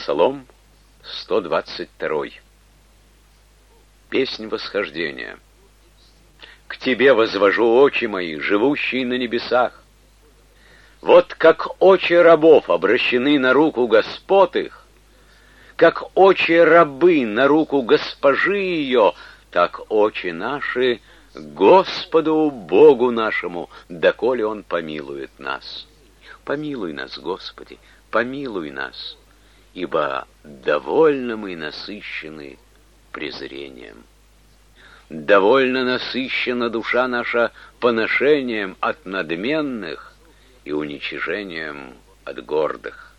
Псалом 122. Песнь восхождения. К Тебе возвожу очи мои, живущие на небесах. Вот как очи рабов обращены на руку господ их, как очи рабы на руку госпожи ее, так очи наши Господу Богу нашему, доколе Он помилует нас. Помилуй нас, Господи, помилуй нас, ибо довольно мы насыщены презрением. Довольно насыщена душа наша поношением от надменных и уничижением от гордых.